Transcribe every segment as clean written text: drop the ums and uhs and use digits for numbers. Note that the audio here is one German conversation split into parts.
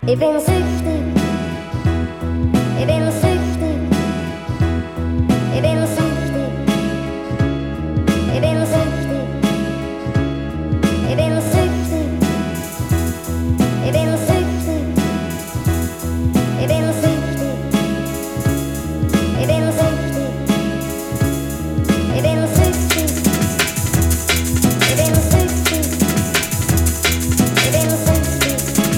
Ich bin süchtig, ich bin süchtig, ich bin süchtig, ich bin süchtig, ich bin süchtig, ich bin süchtig, ich bin süchtig, ich bin süchtig, ich bin süchtig, ich bin süchtig, ich bin süchtig.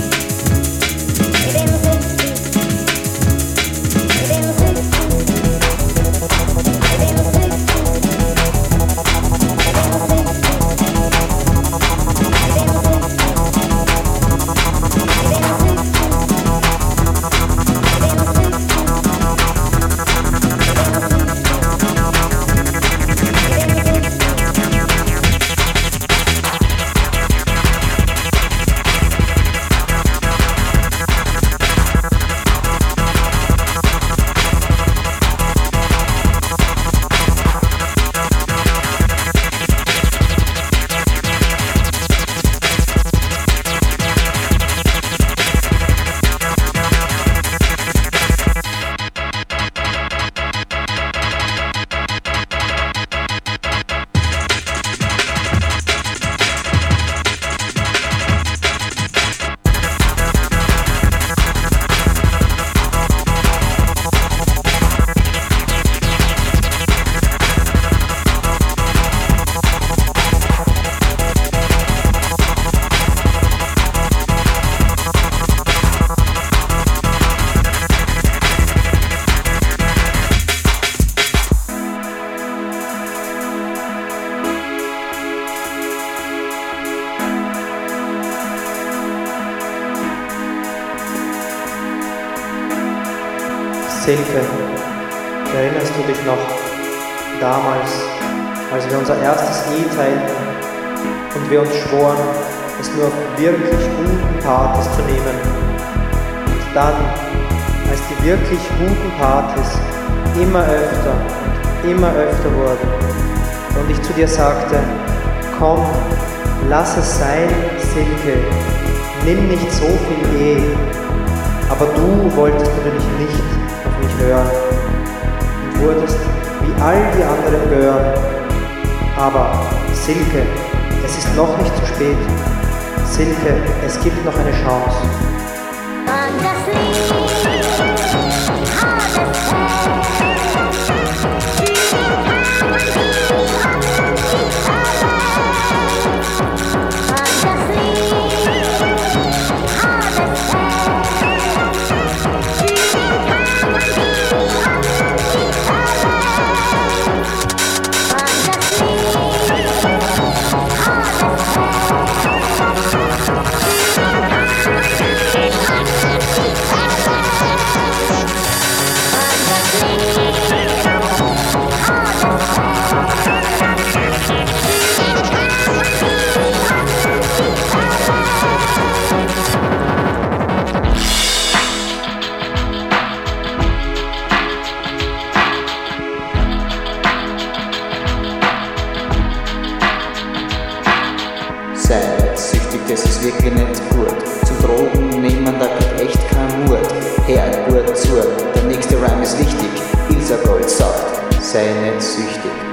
Silke, erinnerst du dich noch, damals, als wir unser erstes Lied teilten und wir uns schworen, es nur auf wirklich guten Partys zu nehmen. Und dann, als die wirklich guten Partys immer öfter wurden und ich zu dir sagte, komm, lass es sein, Silke, nimm nicht so viel aber du wolltest natürlich nicht auf mich hören und wurdest wie all die anderen Böhren. Aber Silke, es ist noch nicht zu spät. Silke, es gibt noch eine Chance. Süchtig, das ist wirklich nicht gut. Zum Drogen nehmen, da geht echt kein Mut. Hör gut zu, der nächste Rhyme ist wichtig. Ilsa Gold sagt, sei nicht süchtig.